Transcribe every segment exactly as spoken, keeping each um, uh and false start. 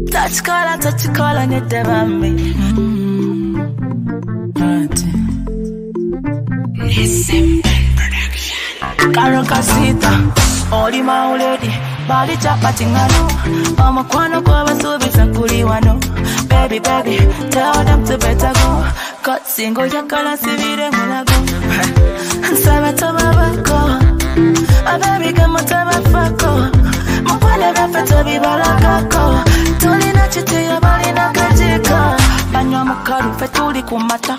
Touch color, touch color, nyete bambi. Listen, production. Karo kasita, oli mauledi, bali chapati ngano. Mama kwano kwa basubi sankuli wano. Baby, baby, tell them to better go. Cut single yakala sivire mulago. Nsaba tababako, a baby kama tabafako. Mwana rafa tobi barakako. Tuli na chiti ya bali na kajika. Banywa mukaru fetuli kumata.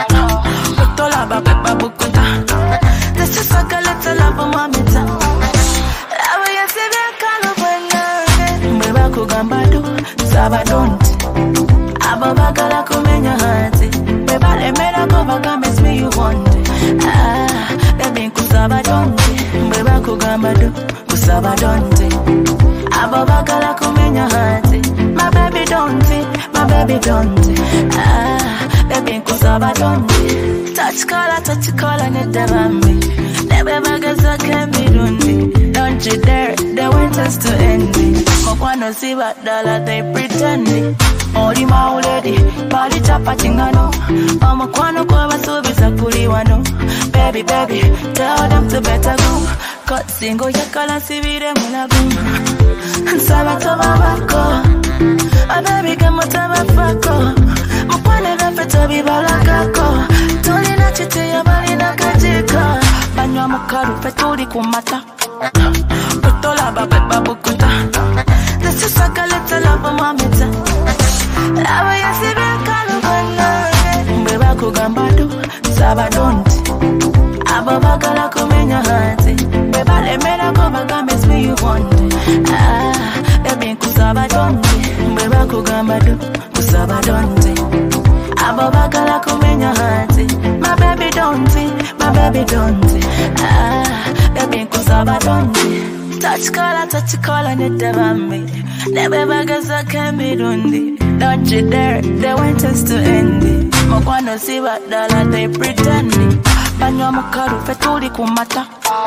Utola babe babukuta. This is a galeta lava mamita. Awa ya sibi akalu bwana. Mbeba kugambadu, saba don't. Aba bagala kumenya hati. Mbeba lemena kubaga miss me you want. Ah, baby kusaba don't. Mbeba kugambadu, kusaba don't. Aba bagala kumenya hati. My baby don't, my baby don't. Ah, baby kusaba don't. Touch color, touch color, nyete bambi. Nebe magaza kembi dundi. Don't you dare, they want us to end it. Mokwano si badala, they pretending. Oli mauledi, bali chapati ngano. Mama kwano kwa basubi sakuli wano. Baby, baby, tell them to better go. Cut single yakala sivire mulago. Nsaba tababako, a baby kama tabafako. Mkwane rafa tobi barakako. Tuli na chiti ya bali na kajika. Banywa mukaru fetuli kumata. Utola babe babukuta. This is a galeta lava mamita. Awa ya sibi akalu bwana. Mbeba kugambadu, saba don't. Aba bagala kumenya hati. Mbeba lemena kubaga miss me you want. Ah, baby kusaba don't. Mbeba kugambadu, kusaba don't. Aba bagala kumenya hati. My baby don't, my baby don't. Ah, baby kusaba don't. Touch color, touch color, nyete bambi. Nebe bagaza kembi dundi. Don't you dare, they want us to end it. Mokwano si badala, they pretending. Banywa mukaru fetuli kumata.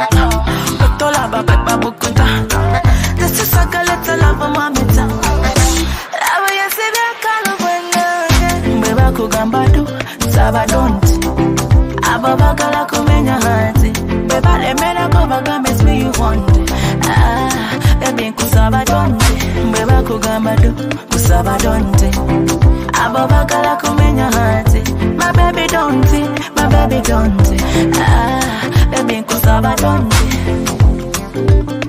Utola babe babukuta. This is a galeta lava mamita. Awa ya sibi akalu bwana. Mbeba kugambadu, saba don't. Aba bagala kumenya hati. Mbeba lemena kubaga miss me you want. Ah, baby kusaba don't. Mbeba kugambadu, kusaba don't. Aba bagala kumenya hati. My baby don't, my baby don't. Ah, baby kusaba don't.